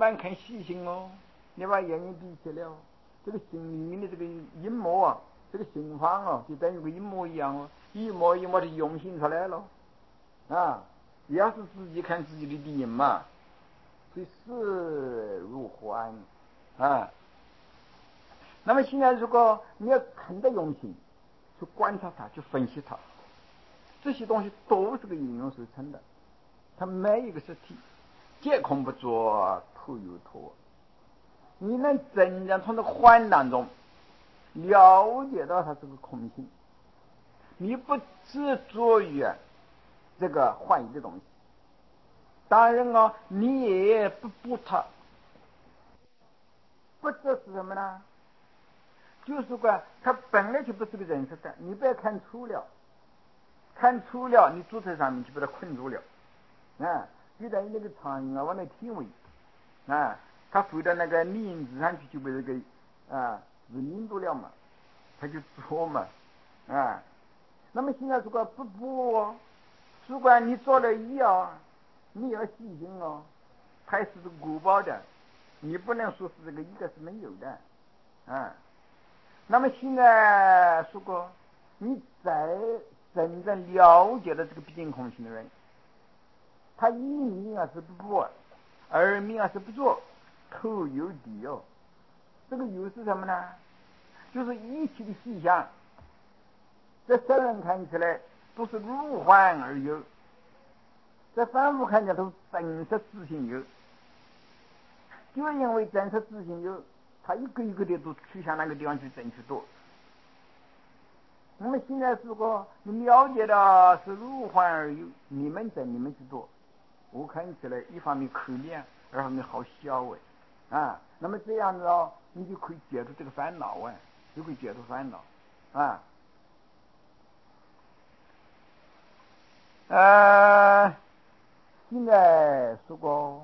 蛮看细心哦，你把眼睛闭起了，这个心里面的这个阴谋啊，这个心方啊，就等于个一模一样哦，一模一模的涌现出来了啊！要是自己看自己的敌人嘛，所以视如幻啊。那么现在如果你要看得用心，去观察它，去分析它，这些东西都是个应用所成的，它每一个实体皆空不作，徒有托。你能真正从这个幻当中了解到它这个空性，你不执着于这个幻义的东西，当然啊，你也不补它，不这是什么呢？就是说它本来就不是个人实的，你不要看粗了，看粗了你坐在上面就把它困住了啊！就等于那个苍蝇啊往那踢尾啊，它飞到那个林子上去就被这个是拧住了嘛，它就捉嘛啊。那么现在如果不补哦，如果你做了一啊，你要细心哦，它是个果报的，你不能说是这个一个是没有的啊。那么现在如果你再真正了解了这个毕竟空性的人，他一名啊是不补，二名啊是不做，头有底哦。这个有是什么呢？就是一切的细项，在世人看起来都是如幻而有，在凡夫看起来都是真实自性有。就因为真实自性有，他一个一个的都去向那个地方去争取多。那么现在如果你了解的是如幻而有，你们争你们去做，我看起来一方面可怜，二方面好笑啊。那么这样子哦，你就可以解除这个烦恼就可以解除烦恼啊。现在说过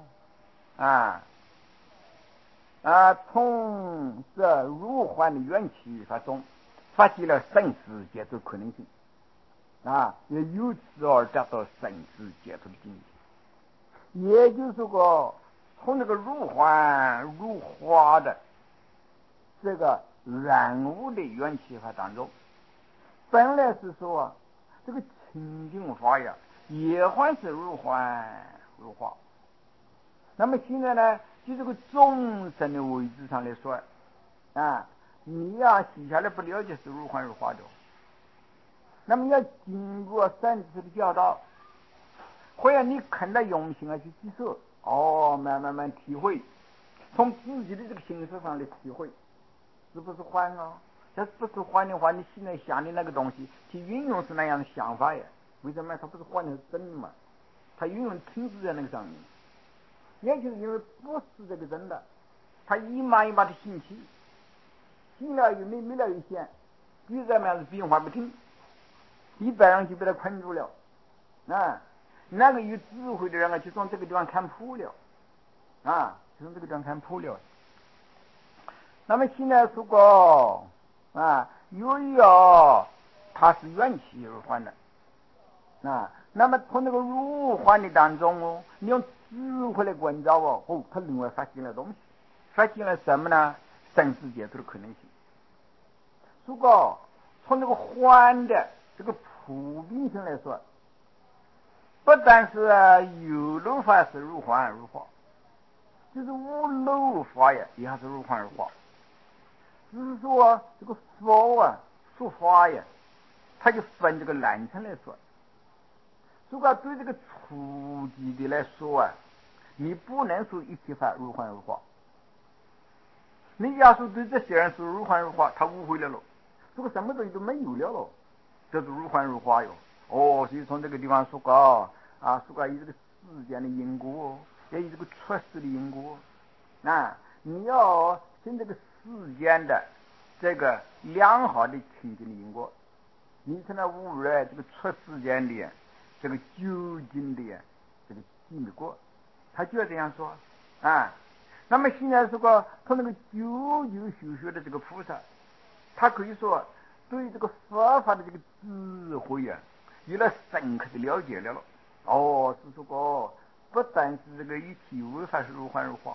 从这如幻的缘起法中发现了生死解脱可能性也由此而达到生死解脱的境界。也就是说，从这个如幻如花的这个染污的缘起法当中，本来是说这个清净法呀，也还是如幻如花。那么现在呢，就这个众生的位置上来说你要写下来不了解是如幻如花的，那么要经过三次的教导，或者你看到用心去接受慢体会，从自己的这个形式上来体会，是不是幻啊？这不是幻的话，你现在想的那个东西其运用是那样的想法呀？为什么它不是幻的是真的嘛？它运用停止在那个上面，也就是因为不是这个真的，它一码一码的兴起，兴了又没了又现，就这么样子变化不停，一般人就被它困住了那个有智慧的人就从这个地方看破了就从这个地方看破了。那么现在说过由于它是缘起而幻的那么从那个如幻的当中你用智慧来关照它另外发现了东西，发现了什么呢？生死解脱的可能性。如果从这个幻的这个普遍性来说，不但是有漏法是如幻如化，就是无漏法也还是如幻如化。只是说这个佛说法它就分这个难层来说。如果对这个初级的来说你不能说一切法如幻如化。你要是对这些人说如幻如化，他误会了咯，这个什么东西都没有了咯，这是如幻如化哟。所以从这个地方说说以这个世间的因果，也有这个出世的因果你要听这个世间的这个良好的清净的因果，你才能悟入这个出世间的这个究竟的这个寂灭果。他就要这样说那么现在说从那个九修学的这个菩萨，他可以说对这个佛法的这个智慧有了深刻的了解了是说不但是这个一体无法是如幻如化，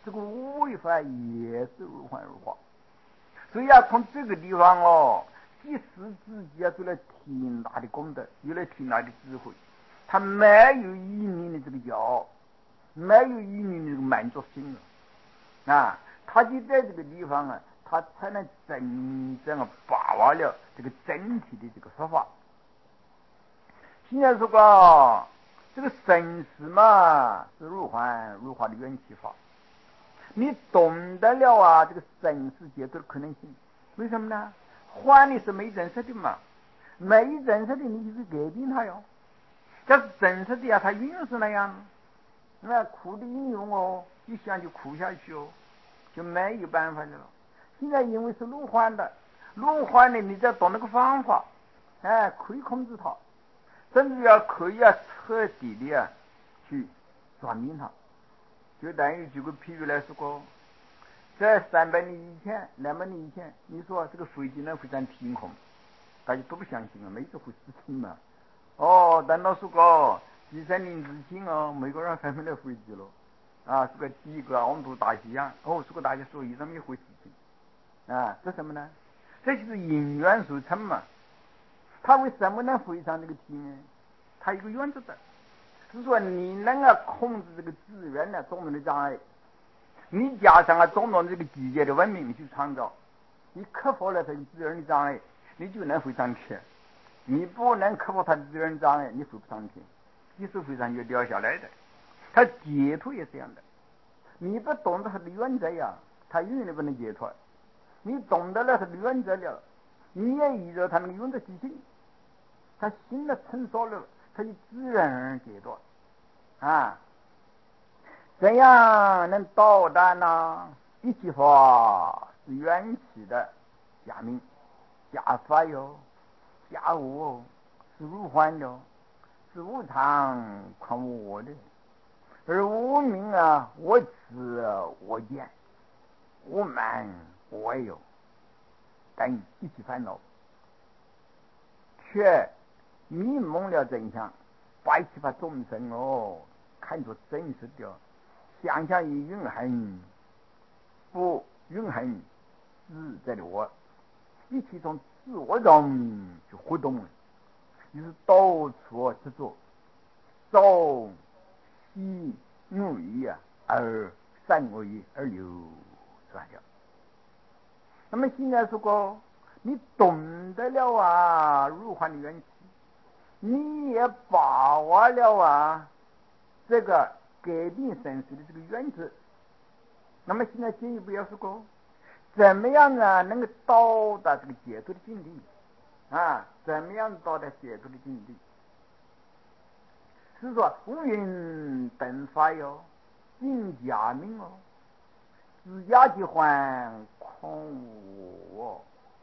这个五违法也是如幻如化。所以从这个地方即使自己做了挺大的功德，有了挺大的智慧，他没有依你的这个骄傲，没有依你的这个满足心他就在这个地方他才能真正把握了这个整体的这个说法。现在说过这个生死嘛，是如幻如化的缘起法，你懂得了这个生死解脱的可能性。为什么呢？幻的是没真实的嘛，没真实的你就是改变它哟。这是真实的它运是那样，那苦的应用一想就苦下去就没有办法的了。现在因为是路幻的，路幻的你再懂那个方法，可以控制它，甚至可以彻底的去转变它。就等于举个譬如来说过，在300年以前200年以前，你说这个飞机能飞上天空，大家都不相信没这回事情嘛。等到说过几十年之前美国人发明了飞机了是个第一个温度大西洋说过大家说有这么一回事情这什么呢？这就是因缘所成嘛。他为什么能飞上这个天呢？他有个原则的，是说你能控制这个自然种种的障碍，你加上种种这个季节的文明去创造，你克服了这个自然的障碍，你就能飞上天。你不能克服它的自然障碍，你飞不上天，即使飞上就掉下来的。它解脱也是这样的，你不懂得它的原则它永远不能解脱。你懂得了它的原则了，你也依着它那个原则去行，它心的成熟了，它就自然而然解脱怎样能导弹一切法是缘起的假名假法假物是如幻的，是无常空无我的，而无明我执我见我慢我有等一切烦恼，却迷蒙了真相，把一切把众生看作真实的，想象于永恒不永恒自在的我，一起从自我中去活动，就是到处执着，朝夕怒意而善恶意而流转掉。那么现在说过，你懂得了如幻的缘起，你也把握了这个改变生死的这个原则。那么现在进一步要说过，怎么样能够到达这个解脱的境地怎么样到达解脱的境地？是说无云等法尽假名自家即还空无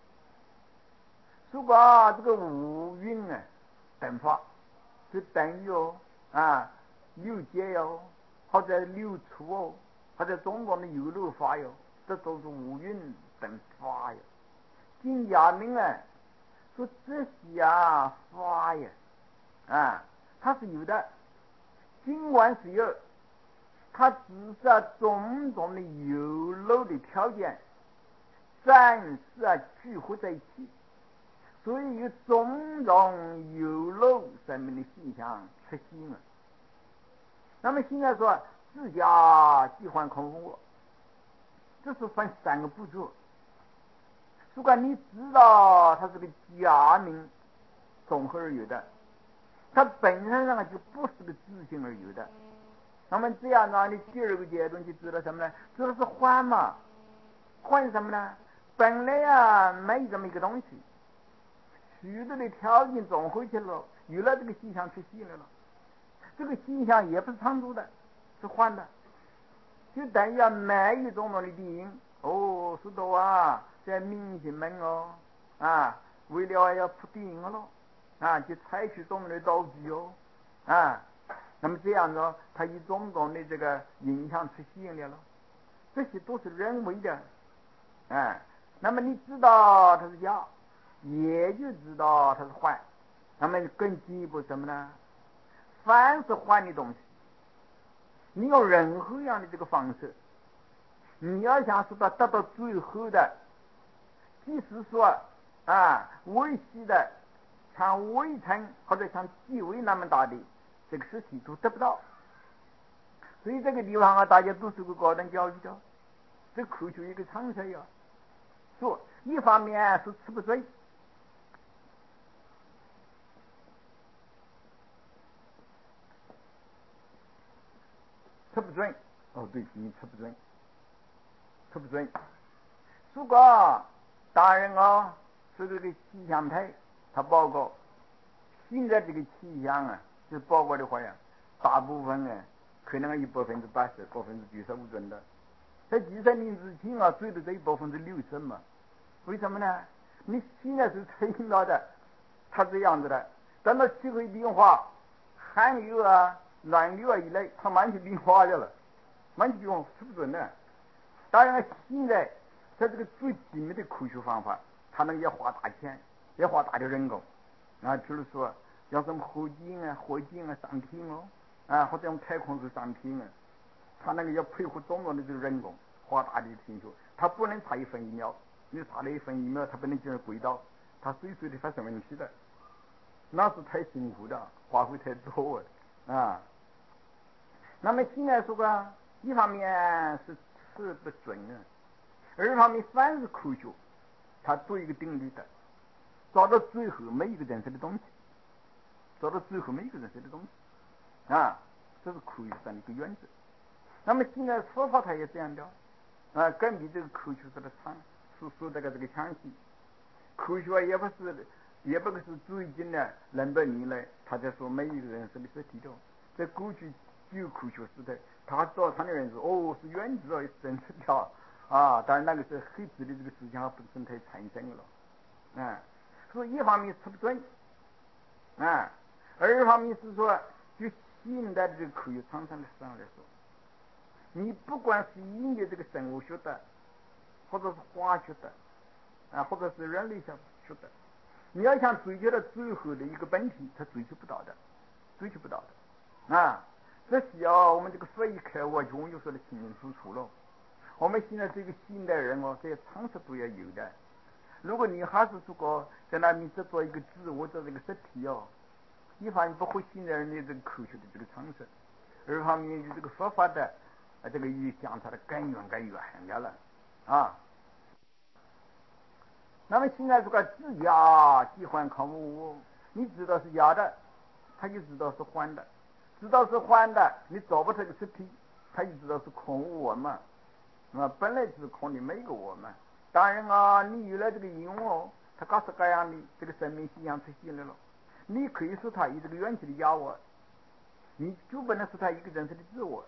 如果这个无云等法就等于六界或者六处或者中国的有漏法这都是无云等法尽假名说这些法它是有的，尽管是有，它只是种种的有漏的条件暂时聚合在一起，所以有种种有漏生命的现象出现了。那么现在说自家即还空无，这是分3个步骤。如果你知道它是个假名总和而有的，它本身上就不是个自性而有的，那么这样你第2个阶段就知道什么呢？知道是幻嘛。幻是什么呢？本来没这么一个东西，许多的条件总合起来了，有了这个现象出现来了。这个现象也不是常住的，是幻的，就等于每一种的电影说到在明星们为了要拍电影了就采取种种的道具那么这样子它以种种的这个影响出现了，这些都是人为的那么你知道它是假，也就知道它是幻。那么更进一步什么呢？凡是幻的东西，你用任何样的这个方式你要想是得到最后的，即使说微细的像微尘或者像地微那么大的这个实体都得不到。所以这个地方啊，大家都是个高等教育的，这科学一个常识呀。说一方面是吃不准，吃不准。哦，对，你吃不准，吃不准。如果大人啊是这个气象台，他报告现在这个气象啊，就报告的话呀，大部分呢可能有80%、95%准的。在计算你之前啊，最多只有60%嘛。为什么呢？你现在是吹到的，它这样子的。等到气候变化，寒流啊、暖流啊一来，它慢性变化了，慢性变化吃不准的。当然，现在在这个最精密的科学方法，它能也花大钱，也花大的人工。比如说，要什么火箭啊上天哦，或者用太空去上天啊，它那个要配合中国的这个人工，花大的研究，它不能差1分1秒。你差了1分1秒，它不能进入轨道，它随时的发生问题的，那是太辛苦的，花费太多啊。那么现在说啊，一方面是吃不准啊，二方面凡是科学，它做一个定律的，找到最后没一个认识的东西，找到最后没一个认识的东西啊，这是科学上的一个原则。那么现在佛法它也这样的根据这个科学上的说这个详细，科学也不是最近的200年来，他在说每一个人是的实体的。在过去只有科学时代，他早他的人说是原子是真实的当然那个是黑子的这个思想本身才产生了所以一方面吃不准二方面是说，就现代的这个科学常常的上来说，你不管是研究这个生物学的，或者是化学的或者是人类学的，你要想追求到最后的一个本体，他追求不到的这需要我们这个佛一开悟，永远说的清清楚楚了。我们现在这个现代人这些常识都要有的。如果你还是这个在那里只做一个自我的这个实体一方面不会现代人的这个科学的这个常识，二方面有这个佛法的这个与相差的更远的了那么现在这个自假即幻空无，你知道是假的，他就知道是幻的，知道是幻的，你找不出个实体，他就知道是空无我嘛。本来是空的，没个我嘛。当然你有了这个因它各式各样的这个生命现象出现来了，你可以说它有这个元气的假我，你就不能说它一个真实的自我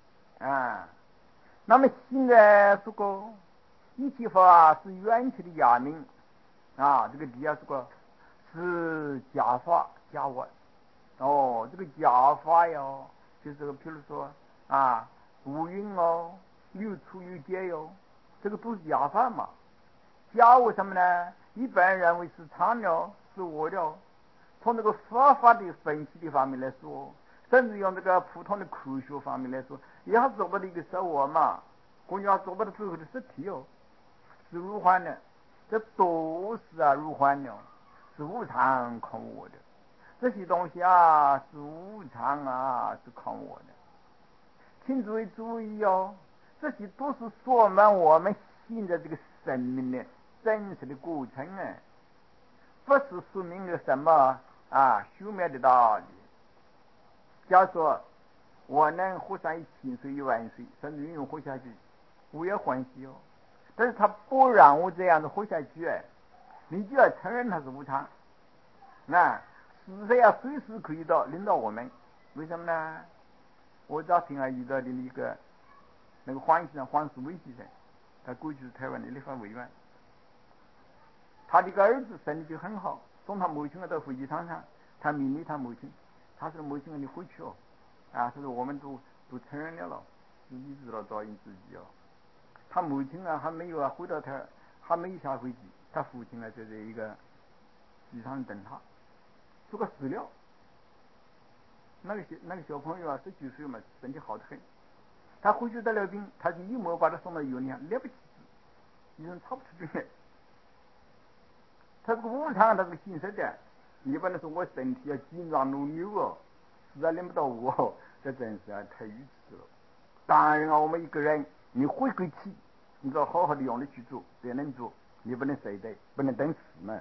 那么现在这个一切法是元气的假名这个底下是假法假我这个假法就是比如说无云有出有界这个都是假法嘛。假为什么呢？一般认为是常的，是我的。从这个佛法的分析的方面来说，甚至用这个普通的科学方面来说，也还做不到一个实我嘛，关键还做不到最后的实体是如幻的，这都是如幻的，是无常空我的。这些东西是无常是空我的。请诸位注意这些都是说明我们现在这个生命的真实的过程不是说明了什么虚渺的道理。假如说我能活上1000岁1万岁，甚至永活下去，我也欢喜但是他不让我这样子活下去你就要承认它是无常死神随时可以领导我们。为什么呢？我早听遇到的一个那个黄先生，黄世伟先生，他过去是台湾的立法委员，他的个儿子身体就很好，送他母亲到飞机场上，他命令他母亲，他说母亲你回去他说我们都承认了自己知道照应自己他母亲还没有回到他，还没有下飞机，他父亲在这一个机场等他，这个死了。那个小朋友19岁嘛，身体好得很。 他回去得了病，他就一没把他送到医院里，了不起，医生查不出病来。他这个无常，他这个形式的，一般的说我身体要紧张如牛哦，实在领不到我，这真是太愚痴了。当然啊，我们一个人，你回归起，你要好好的用力去做，才能做，你不能谁的，不能等死嘛。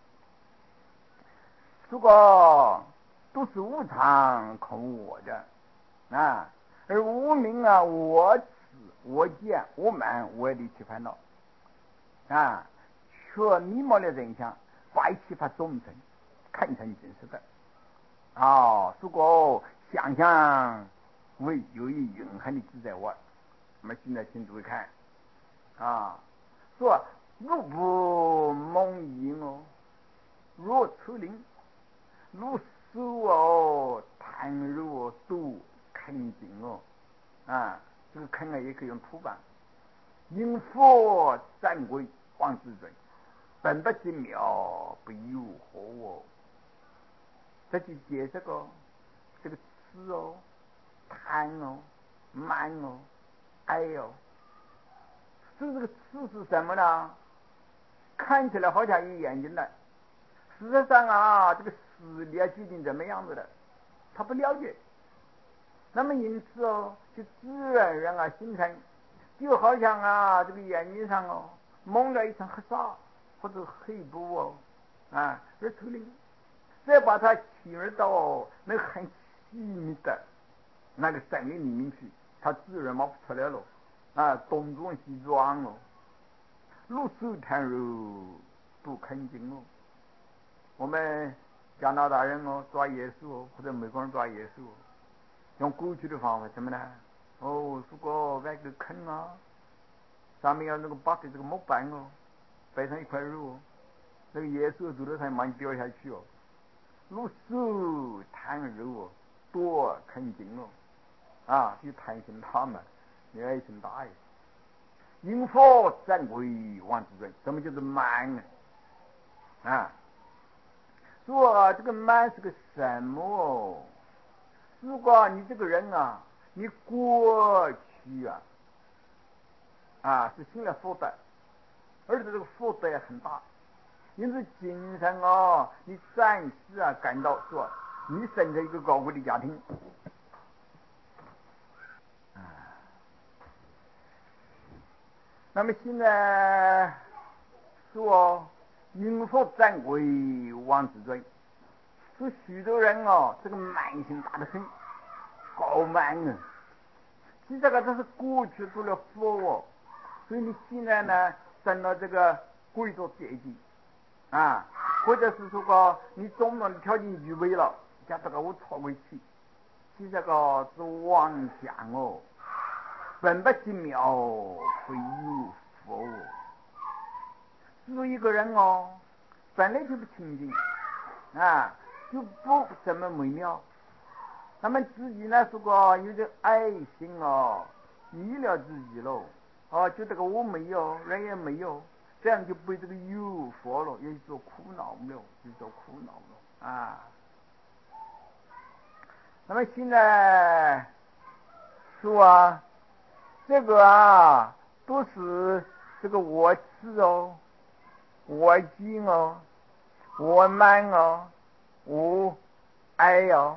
这个都是无常空我的啊，而无明啊，我执、我见、我慢、我力去烦恼啊，却迷茫了人相，怪其法众生看成真实的啊。如果想象为由于永恒的自在我，那么现在请注意看啊，说如不蒙影哦，若出灵。如手哦，弹入哦，都肯定哦，啊，这个肯啊也可以用土板。因佛暂归王之尊，本不精妙，不有何哦。这就解这个痴哦，贪哦，慢哦，爱哦。这个痴是什么呢？看起来好像有眼睛的，事实上啊，这个实力决定怎么样子的，他不了解。那么因此哦，就自然让形成，就好像啊，这个眼睛上哦蒙了一层黑纱或者黑布哦，啊，而头领再把它侵入到那个很细密的那个森林里面去，它自然冒不出来了啊，东撞西撞哦，入手探入不肯定哦。我们加拿大人哦抓野鼠哦，或者美国人抓野鼠哦，用过去的方法怎么呢？哦，如果挖个坑啊，上面要那个把的这个木板哦，摆上一块肉哦，那个野兽走到上面掉下去哦，入手探肉哦，多肯定哦，啊，就贪心大嘛，你爱心大一些。因佛暂归王之尊，什么叫做慢呢？啊？说这个慢是个什么哦？如果你这个人啊，你过去是行了福德，而且这个福德也很大，因此今生哦，你暂时感到说你生在一个高贵的家庭那么现在说因佛暂归王之尊，说许多人哦，这个慢性大的很，高慢啊。其实这个都是过去做了佛哦，所以你现在呢升到这个贵族阶级或者是说个你种种的条件具备了，叫这个我超过去，其实这个是妄想哦，本不精妙，非有佛哦。是一个人哦，本来就不清净就不怎么美妙。那么自己呢，如果有点爱心哦，迷了自己喽，就这个我没有，人也没有，这样就被这个诱惑了，也就做苦恼了，就做苦恼了那么现在说这个都是这个我执哦，我精哦，我慢哦，我爱哦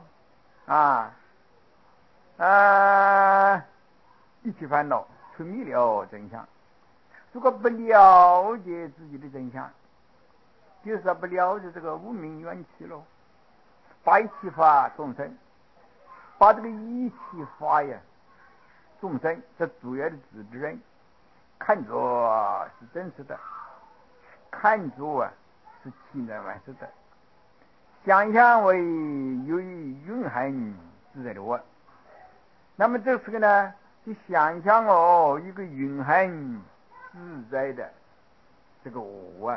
一起烦恼，沉迷了真相。如果不了解自己的真相，就是不了解这个无明缘起了，把一切法众生，把这个一切法众生这主要的指的人看作是真实的，看作是奇难万事的，想象为由于蕴含自在的我。那么这是个呢，就想象一个蕴含自在的这个我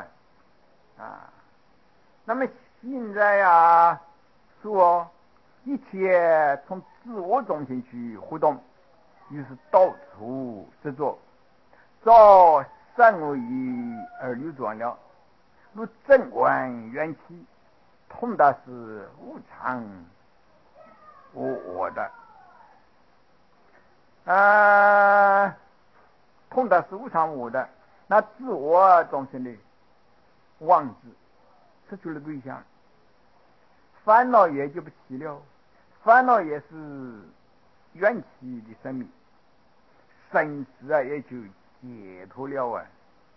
那么现在说一切从自我中心去互动，于是到处执着，照善恶意而流转了，如正观缘起，通达是无常无我的。 通达是无常无我的，那自我中心的妄执失去了对象，烦恼也就不起了，烦恼也是缘起的生命，生死也就解脱了啊。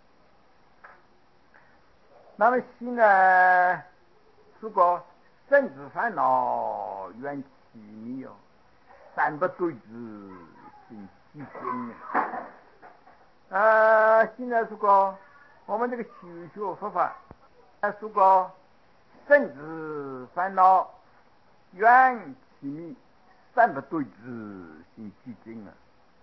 那么心呢，如果生死烦恼缘起没有，三不对治心即经现在如果我们这个修学佛法，如果生死烦恼缘起迷，三不对治心即经啊。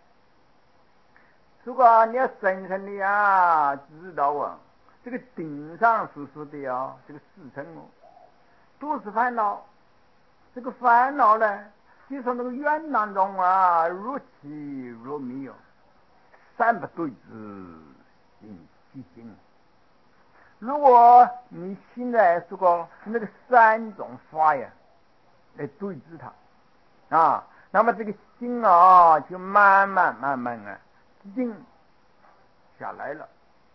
如果你要深深的知道这个顶上所说的这个四尘都是烦恼，这个烦恼呢，就从那个缘当中若起若灭三不对治心即经。如果你现在这个那个三种法呀来对治它那么这个心就慢慢静下来了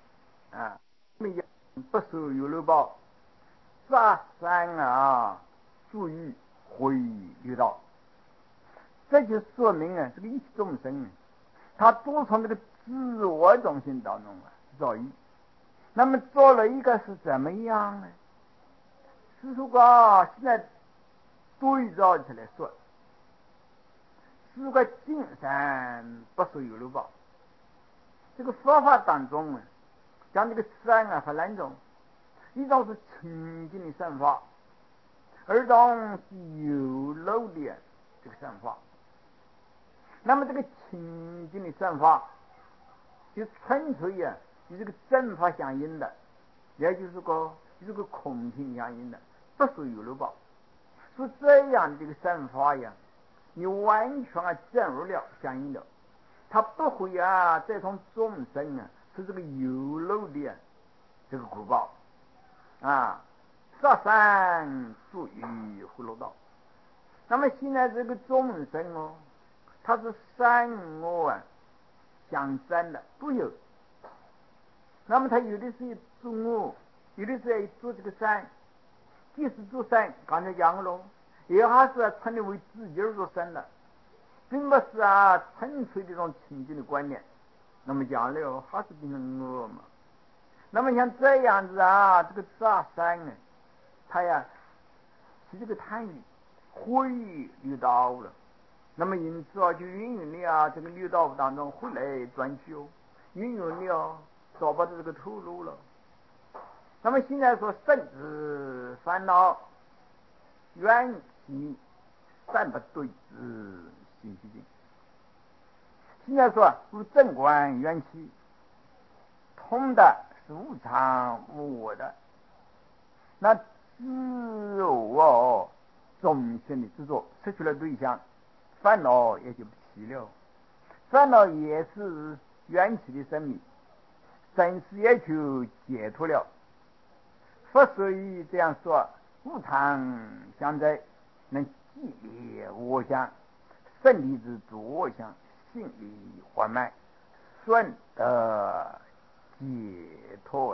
不受有漏报，杀三注意回遇到，这就说明这个一切众生他都从这个自我中心当中造业。那么做了一个是怎么样呢？是说现在对照起来说，是个净山不受有漏报。这个佛法当中讲这个善分两种，一种是清净的善法，二种是有漏的这个善法。那么这个清净的善法就纯粹与这个正法相应的，也就是与这个空性相应的，不属有漏报。说这样这个善法你完全正入了相应的，他不会再从众生是这个有漏的这个果报杀三注意回落道。那么现在这个众生他是善恶相争的都有。那么他有的是做恶，有的是做这个善。即使做善，刚才讲了，也还是称的为自己做善的，并不是纯粹的这种清净的观念。那么讲了还是变成恶嘛。那么像这样子这个杀善他是这个贪欲会遇到了，那么因此就运用了这个六道当中回来转去运用了找不到这个出路了。那么现在说生死烦恼缘起三不对治心即经。现在说入正观缘起，通的是无常无我的，那自我中心的执着失去了对象，烦恼也就不起了。烦恼也是缘起的生命，生死也就解脱了。佛所以这样说，无常相在，能寂灭我相，胜利之诸我相，心理缓慢，顺得解脱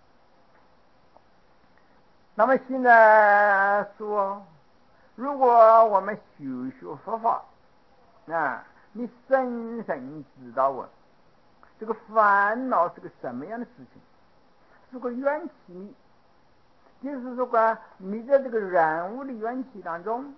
那么现在说，如果我们修学佛法你深深知道这个烦恼是个什么样的事情，是个缘起，就是说你在这个人物的缘起当中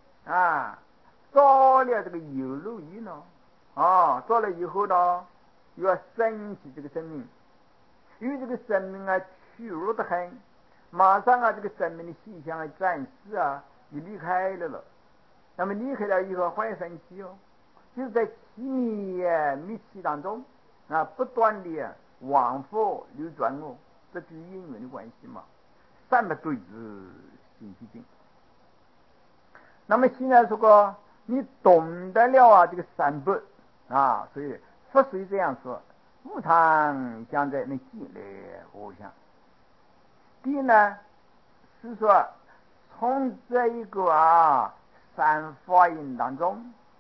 造了这个有漏因造了以后呢，又要升起这个生命，因为这个生命虚弱得很，马上这个生命的气象暂时就离开了。那么离开了以后还要升起就是在气密气当中不断的往复流转这就是因缘的关系嘛。三不对治心即经。那么现在说你懂得了这个三不所以佛虽这样说，无常相在，能寂灭我相。第一呢是说从这一个三法印当中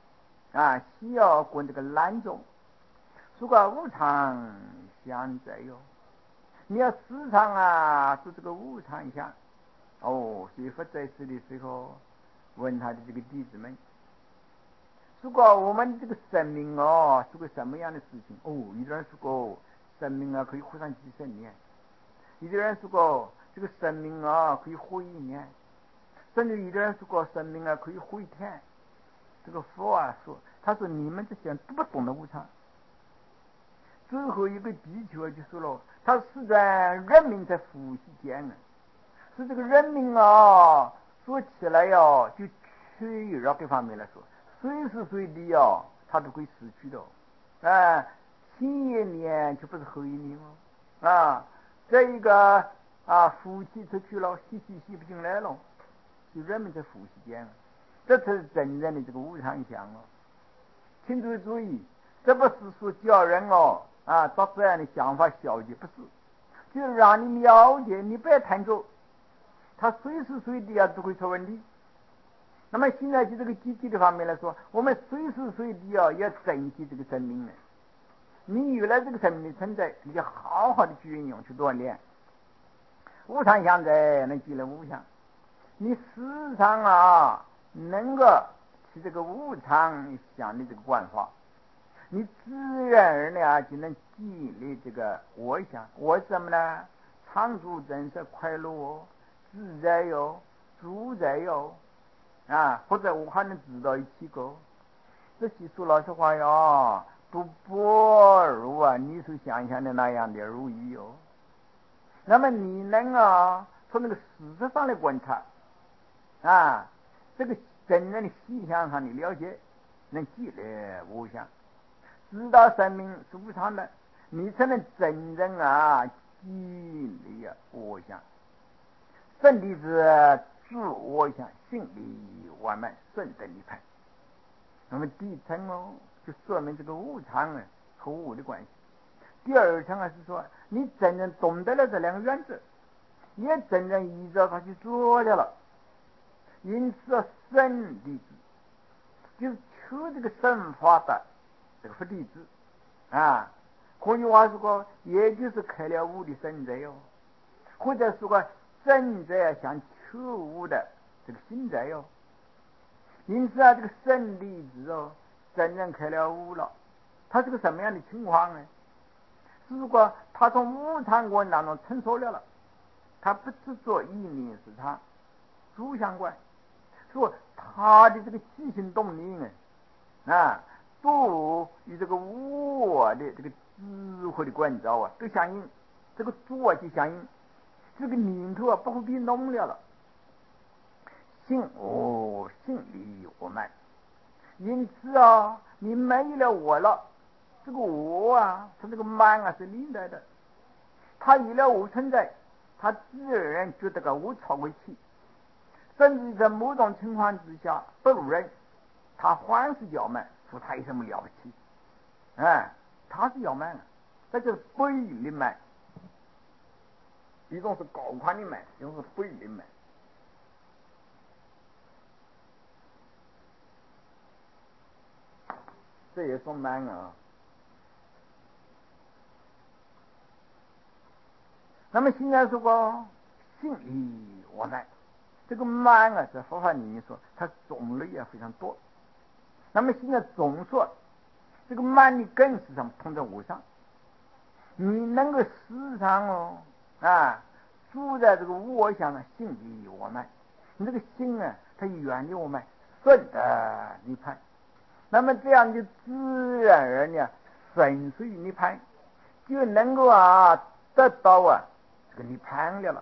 需要过这个懒中，如果无常相在哟，你要时常做这个无常相。学佛在世的时候，问他的这个弟子们，如果我们这个生命是个什么样的事情？有的人说生命可以活上几十年，有的人说这个生命可以活1年，甚至有的人说生命可以活1天。这个佛说，他说你们这些人都不懂得无常。最后一个地球就说了，他是在人民在呼吸间是这个人民说起来就脆弱这方面来说，随时随地他都会死去的。前1年就不是后1年这一个呼气出去了，吸不进来了，就人们在呼吸间这才是真正的这个无常相请注意，这不是说叫人找这样的想法消极，不是，就是让你了解，你不要贪着，他随时随地都会出问题。那么现在就这个积极的方面来说，我们随时随地要珍惜这个生命你有了这个生命的存在，你就好好的去运用去锻炼。无常相在，能积累无常。你时常能够起这个无常相的这个观法，你自然而然就能积累这个我想。我是什么呢？常住真实快乐自在主宰或者我还能知道一起个。这些说老实话都不如你所想象的那样的如意那么你能从那个事实上来观察这个真正的细项上的了解，能积累无相，知道生命是无常的，你才能真正积累无相。圣弟子自我相，心理完满，顺得涅槃。那么第一层就说明这个无常和无的关系。第二层是说你真正懂得了这2个原则，也真正依照它去做了。因此圣弟子就是求这个圣法的这个佛弟子换句话说，也就是开了悟的圣者或者说圣者想求悟的这个心者因此这个圣弟子真正开了悟了，他是个什么样的情况呢？如果他从无常观当中成熟了，他不执着一念是他主相观，说他的这个起心动念都与这个我的这个智慧的关照都相应，这个作就相应，这个念头不会变动了心里我慢。因此你没了我了，这个我它这个慢是领导的，他有了我存在，他自然觉得我超过气，甚至在某种情况之下不如人，他还是要慢，说他有什么了不起他是要慢这就是背离慢，一种是高宽的慢，一种是背离慢。这也说慢那么现在说过心里我慢，这个慢在佛法里面说它种类非常多。那么现在总说这个慢的根是什么？通在无上。你能够时常住在这个我想心里我慢，你这个心它远离我们，顺的涅槃。那么这样就自然而然顺随于涅槃，就能够得到这个涅槃了。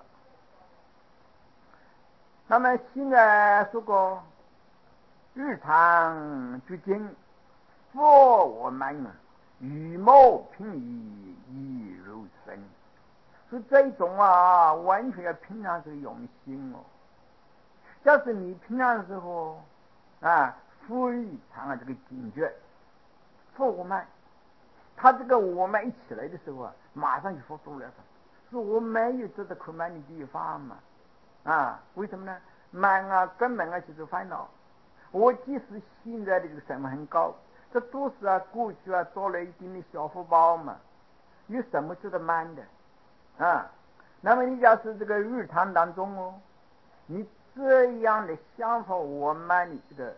那么现在说过日常究竟佛我们羽毛平移一如神，是这种完全要平常是用心要是你平常的时候非常这个警觉佛我们，他这个我们一起来的时候马上就佛住了，是我没有值得可慢的地方嘛为什么呢？慢根本就是烦恼， 我即使现在的这个身份很高，这都是过去做了一定的小福报嘛，有什么值得满的啊？那么你要是这个日常当中你这样的想法我满的这个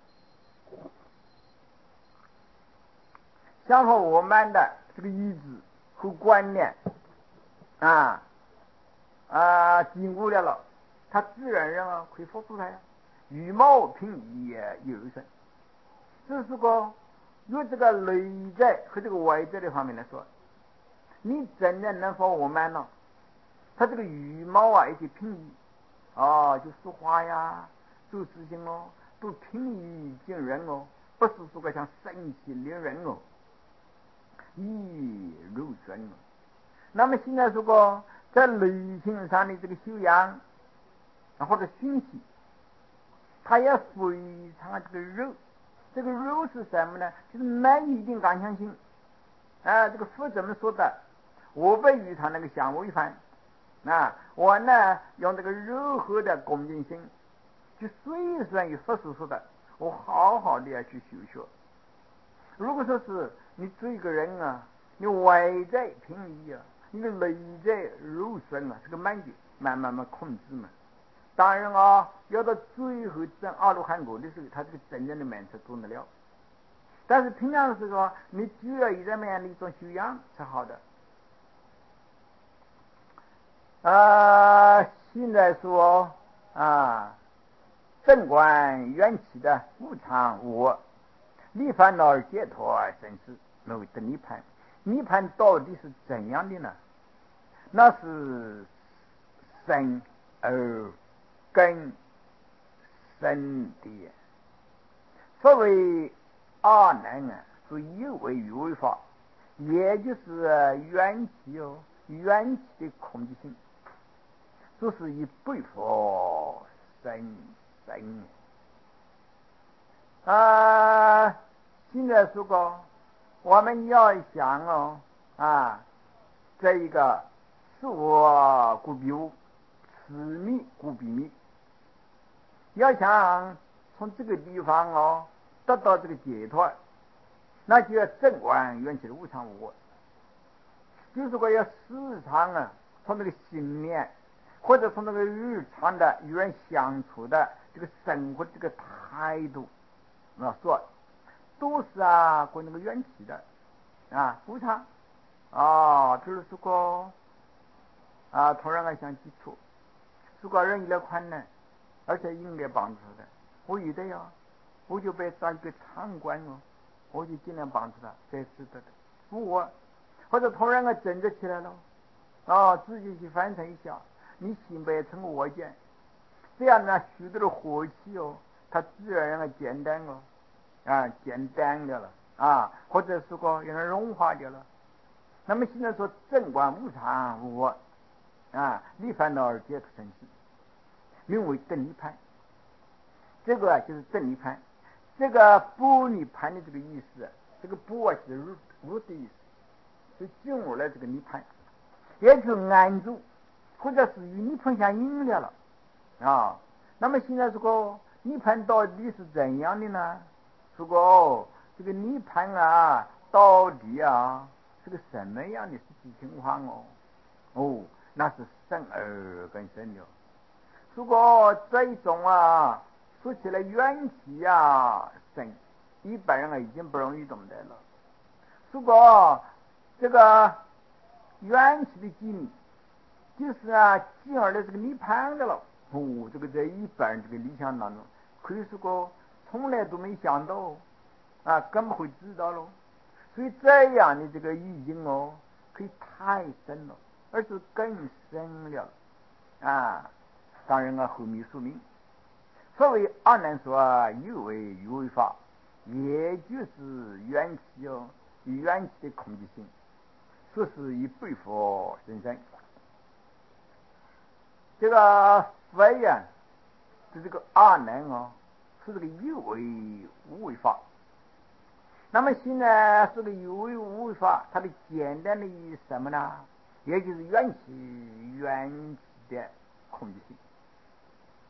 想法我满的这个意志和观念经过了，他自然人可以说出来羽毛平移有生。只是个有这个内在和这个外在的方面来说，你真的能否我满了，他这个羽毛一些平移就说话呀做事情都平易近人不是说个像神气凌人易入神那么现在说过在内心上的这个修养或者熏习，它也非常这个柔。这个柔是什么呢？就是没一定刚强性这个佛怎么说的？我不与他那个相违反我呢用这个柔和的恭敬心去随顺于佛所说的，我好好的去修学。如果说是你做一个人你外在平移你的内在柔顺这个慢慢控制嘛。当然要到最后证阿罗汉果的时候，他这个真正的门才做得了。但是平常的时候你就要有这么样的一种修养才好的现在说正观缘起的无常无我，离烦恼而解脱而生死，那为的涅槃。涅槃到底是怎样的呢？那是生而根深的。所谓阿难是有为与为法，也就是缘起缘起的空寂性，就是以背佛生生现在说过我们要想这一个是我故彼我，此密故彼密，要想从这个地方得到这个解脱，那就要正观缘起的无常无我，就是说要时常从这个心念或者从这个日常的与人相处的这个生活这个态度说，都是跟那个缘起的无常比如说过同样相基础，如果人遇到困难，而且应该帮助他的，我有的我就被找一个场馆我就尽量帮助他，这是的我或者同样整着起来了自己去反省一下，你心被成我见，这样呢许多的火气它自然简单简单的了或者是说让它融化掉了。那么现在说正观无常无我离烦恼而解脱生死，名为正涅槃。这个就是正涅槃。这个不涅槃的这个意思，这个不是入的意思，是进入了这个涅槃，也就是安住，或者是与涅槃相应了那么现在这个涅槃到底是怎样的呢？这个涅槃到底是个什么样的实际情况那是生而更生的。如果这一种说起来缘起生，一般人已经不容易懂得了。如果这个缘起的机密就是进而的这个涅槃的了这个在一般这个理想当中可以说从来都没想到根本会知道咯。所以这样的这个意境可以太深了，而是更深了当然后面说明，所谓阿难说有为与为法，也就是缘起缘起的空寂性，说是以背佛生生。这个佛是这个阿难是这个有为无为法。那么现在这个有为无为法，它的简单的意思什么呢？也就是缘起的空寂性。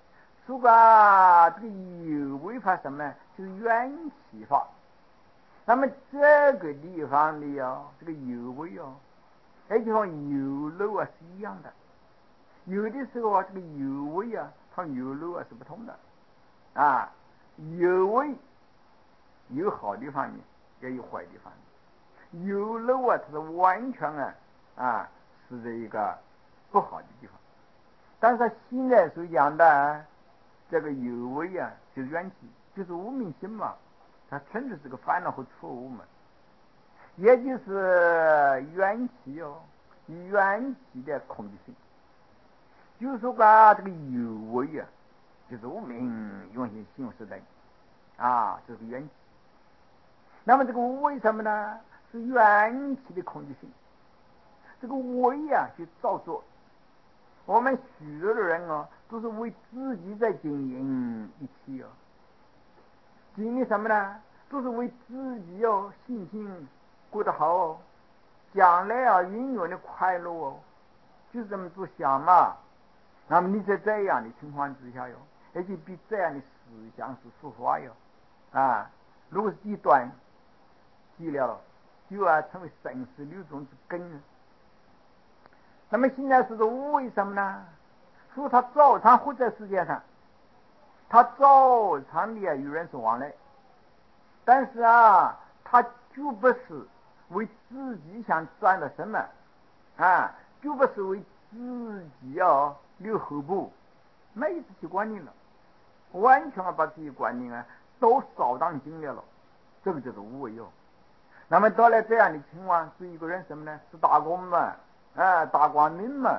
说个这个有为法什么呢？就是缘起法。那么这个地方里这个有为而且和有漏是一样的。有的时候这个有为和有漏是不同的有为有好的方面，也有坏的方面。有漏它是完全是这一个不好的地方。但是现在所讲的这个有为就是缘起，就是无明心嘛，它纯粹是个烦恼和错误嘛，也就是缘起缘起的空寂性。就是说这个有为就是无明用心形容实在这是缘起。那么这个为什么呢？是缘起的空寂性。这个为就造作。我们许多的人都是为自己在经营一切经营什么呢？都是为自己心情过得好将来永远的快乐就是这么做想嘛。那么你在这样的情况之下而且比这样的思想是说话如果是极端极了，就成为生死流中之根。那么现在是为什么呢？说他照常活在世界上，他照常的与人是往来，但是他就不是为自己想赚了什么就不是为自己留后补，没有这些观念了，完全把这些观念都扫荡尽了，这个就是无为那么到了这样的情况，是一个人什么呢？是打工嘛大光明嘛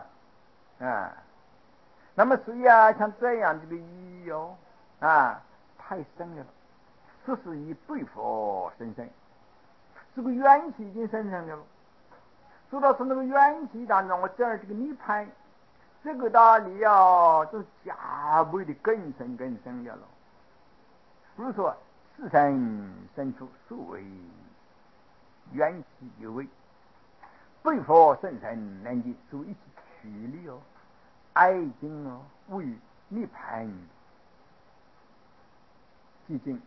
那么所以像这样这个意义太深了，这是以对佛生生，这个缘起已经生成了。说到从那个缘起当中，我这儿这个涅槃这个道理就加倍的更深更深了。如说四生生出所谓缘起有为，对佛生成能及所一起取力爱经为涅槃寂静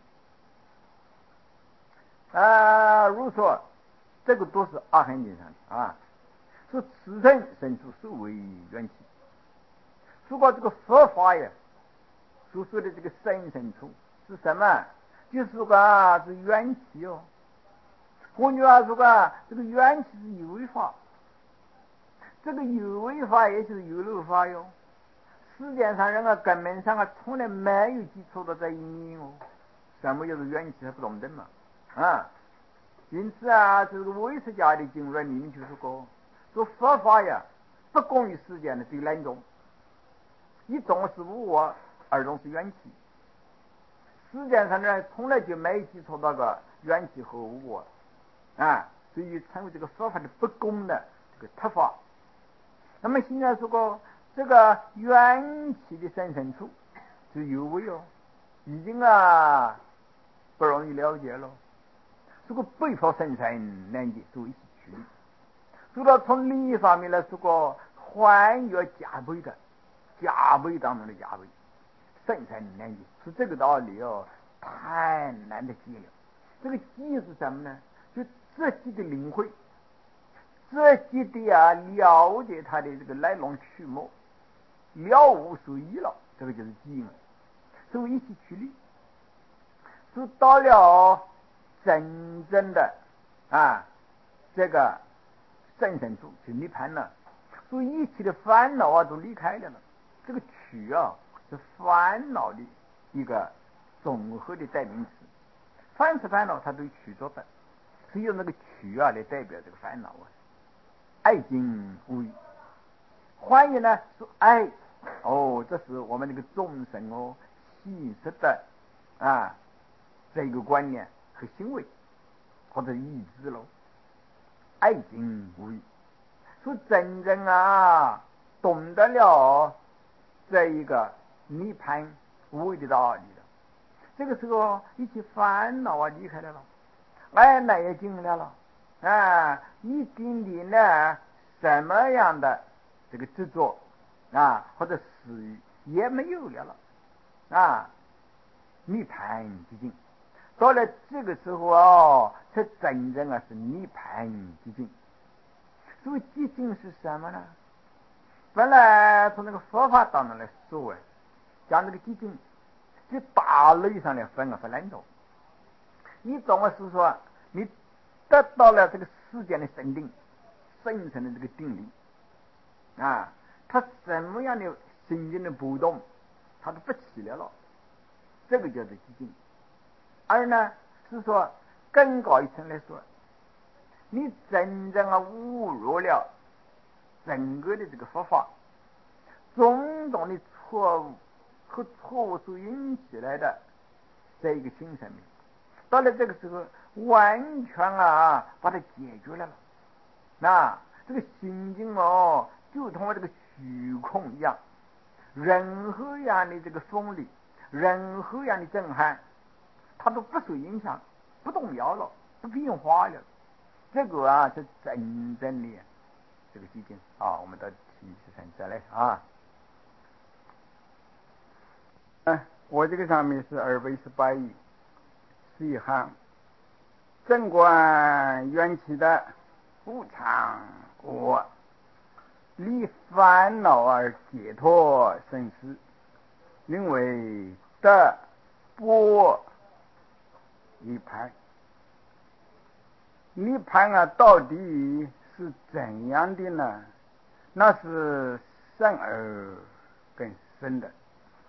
如说这个都是阿含经上的说此生生出所谓缘起。如果这个佛法所说的这个生生出是什么？就是说是缘起换句话说这个缘起是有为法，这个有为法也就是有漏法世界上人根本上从来没有接触到这一面什么叫做缘起还不懂得嘛因此这个唯识家的经论里面就是说佛法不共于世间的这两种，一种是无我，二种是缘起。世界上呢从来就没有接触到个缘起和无我所以称为这个佛法的不公的这个特法。那么现在说这个缘起的生生处是有为已经不容易了解了。这个对佛生成难解，所以一起取力。说到从另一方面来说还要加倍的，加倍当中的加倍，生成难解，是这个道理太难得记了。这个记是什么呢？就自己的领会，自己的了解他的这个来龙去脉，了无所依了，这个就是记嘛。所以一起取力，是到了真正的这个生生处就涅槃了，所以一切的烦恼都离开了。这个取是烦恼的一个综合的代名词，凡是烦恼它都有取作的，是用那个取来代表这个烦恼爱经无语，换言呢是爱这是我们这个众生细实的这个观念和行为或者意志咯。爱经无语，说真正懂得了这一个涅槃无为的道理了，这个时候一切烦恼离开了那也进来了一点点的什么样的这个执着或者私欲也没有了涅槃寂静。到了这个时候才真正是涅槃寂静。所以寂静是什么呢？本来从那个佛法当中来说讲这个寂静，就大类上来分两种。一种是说你得到了这个世间的神定，深层的这个定力它什么样的心境的波动它都不起来了，这个叫做寂静。而呢是说更高一层来说，你真正悟入了整个的这个佛法种种的错误和错误所引起来的这一个精神面，到了这个时候完全把它解决了。这个心境就同这个虚空一样，任何样的这个风力，任何样的震撼，它都不受影响，不动摇了，不变化了。这个是真正的这个寂静我们到第13再来我这个上面是218页是一行，正观缘起的无常我，离烦恼而解脱生死，名为得般涅槃。涅槃到底是怎样的呢？那是深而更深的。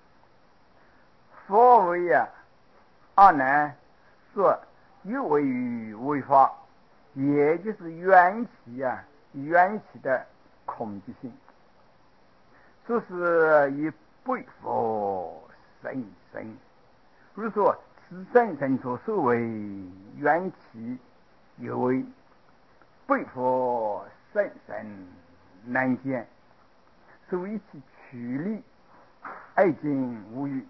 佛为阿难说有为于为法，也就是缘起缘起的空寂性，说是以背佛生生。如说此生生出所谓缘起有为，背佛生生难见，所以其趋利爱尽无余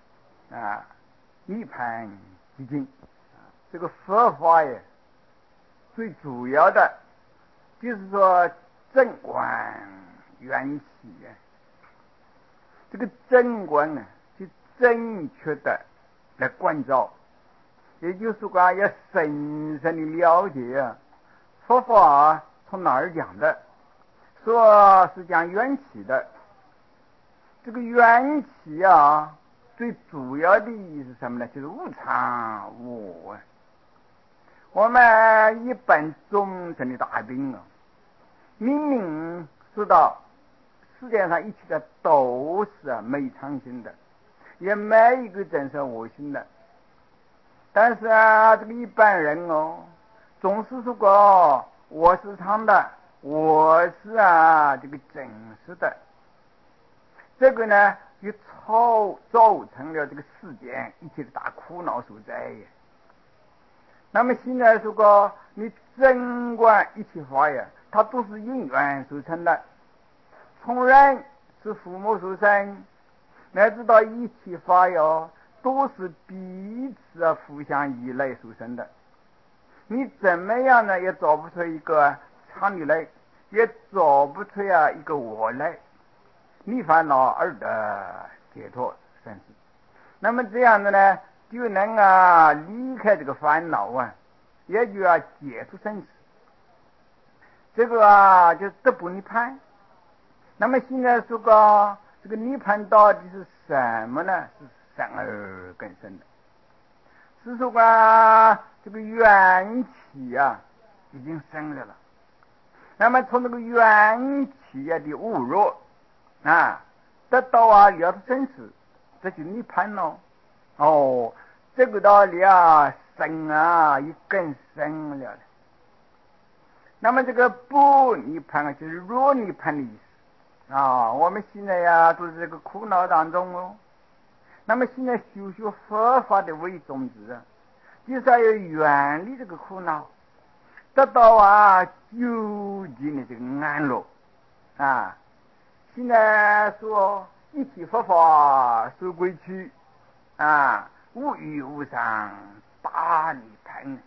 涅槃寂静。这个佛法最主要的就是说正观缘起这个正观就正确的来关照，也就是说要深深的了解佛法从哪儿讲的，说是讲缘起的。这个缘起最主要的意思是什么呢？就是无常无我们一般众生的大病明明知道世界上一切的都是没常心的，也没一个真是我心的，但是这个一般人总是说我是常的，我是这个真实的。这个呢就造成了这个世间一切的大苦恼所在。那么现在如果你整观一切法它都是因缘所成的，从人是父母所生，乃至到一切法都是彼此互相依赖所生的。你怎么样呢也找不出一个常理来，也找不出一个我来，离烦恼而得解脱生死。那么这样的呢就能离开这个烦恼也就要解除生死。这个就得不涅槃。那么现在说这个涅槃到底是什么呢？是深而更深的，是说这个缘起已经生了。那么从这个缘起的悟入得到了脱生死，这就涅槃了。这个道理深也更深了。那么这个不涅槃就是若涅槃的意思我们现在都是这个苦恼当中那么现在修佛法的为宗旨就是要远离这个苦恼，得到究竟的这个安乐现在说一切佛法所归去无欲无伤大涅槃。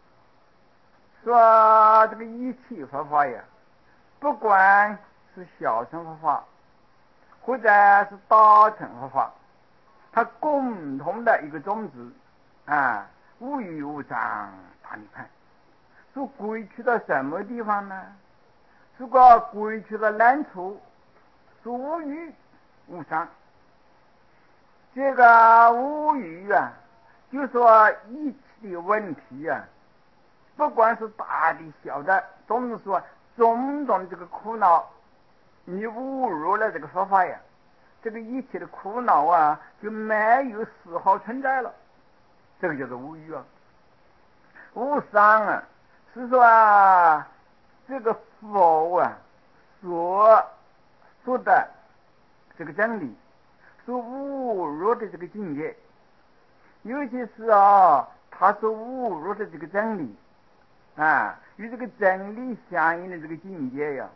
说这个一切佛法不管是小乘佛法或者是大乘佛法， 它共同的一个宗旨啊，无欲无伤大涅槃。是归去到什么地方呢？如果归去到难处，是无欲无伤。这个无欲啊，就说一切的问题啊，不管是大的小的，总是说种种这个苦恼，你误入了这个佛法呀，这个一切的苦恼啊，就没有丝毫存在了。这个就是无欲啊。无伤啊，是说啊，这个佛啊所说的这个真理，所误入的这个境界，尤其是啊，他所误入的这个真理啊，与这个真理相应的这个境界呀，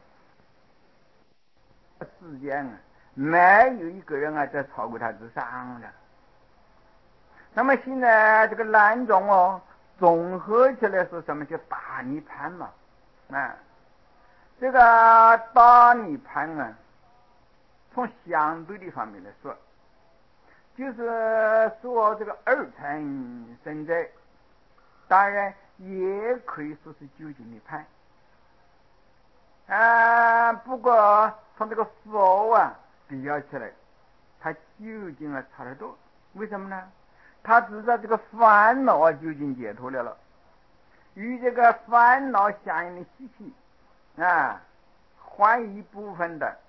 世间啊，没有一个人啊在超过他之上的。那么现在这个两种哦，综合起来是什么？叫大涅槃嘛。啊，这个大涅槃啊，从相对的方面来说，就是说这个二乘生者，当然也可以说是究竟涅槃啊。不过从这个佛啊比较起来，它究竟啊差得多。为什么呢？他知道这个烦恼啊究竟解脱了，与这个烦恼相应的习气啊，换一部分的